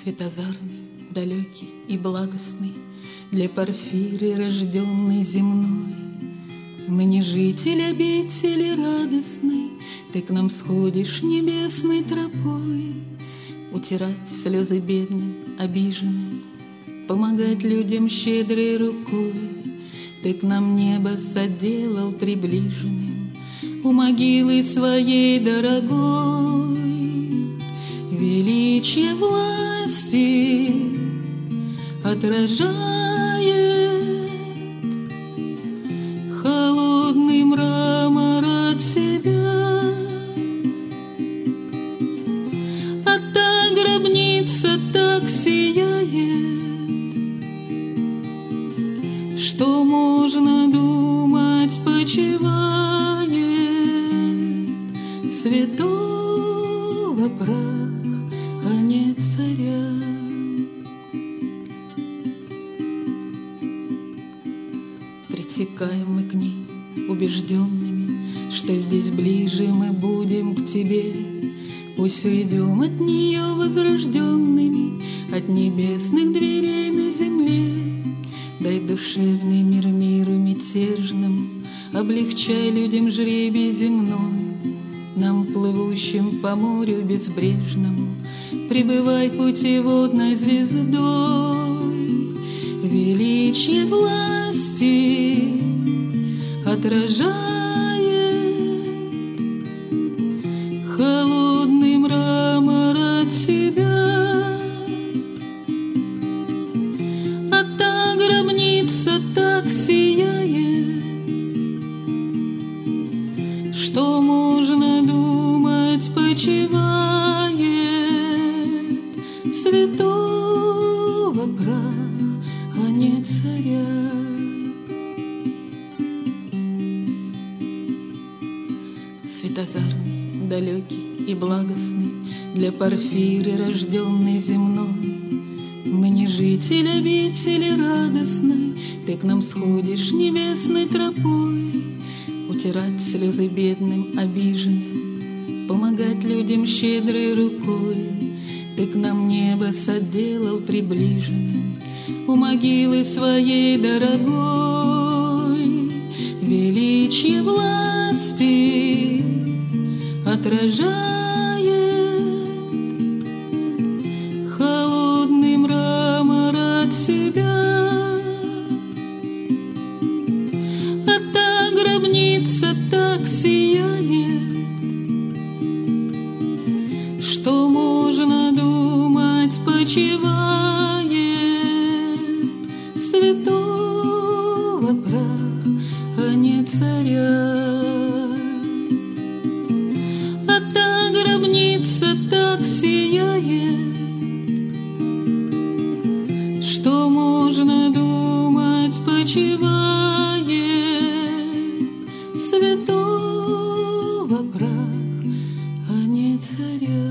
Светозарный, далекий и благостный, для Порфиры рожденный земной. Мы не жители обители радостной, ты к нам сходишь небесной тропой. Утирать слезы бедным, обиженным, помогать людям щедрой рукой. Ты к нам небо соделал приближенным, у могилы своей дорогой. Величие власти отражает холодный мрамор от себя, а та гробница так сияет, что можно думать, почивает святого прах, а не царя. Притекаем мы к ней убежденными, что здесь ближе мы будем к тебе. Пусть уйдем от нее возрожденными, от небесных дверей на земле. Дай душевный мир миру мятежному, облегчай людям жребий земной. Нам, плывущим по морю безбрежному, пребывай путеводной звездой. Величие власти отражает холодный мрамор от себя, а та гробница так сияет, что можно думать, почивает святого прах, а не царя. Светозарный, далекий и благостный, для Порфиры рожденный земной. Мы не жители обители радостной, ты к нам сходишь небесной тропой. Утирать слезы бедным, обиженным, помогать людям щедрой рукой. Ты к нам небо соделал приближенным, у могилы своей дорогой. Величие власти отражает холодный мрамор от себя, а та гробница так сияет, что можно думать, почивает святого прах, а не царя. А та гробница так сияет, что можно думать, почивает святого прах, а не царя.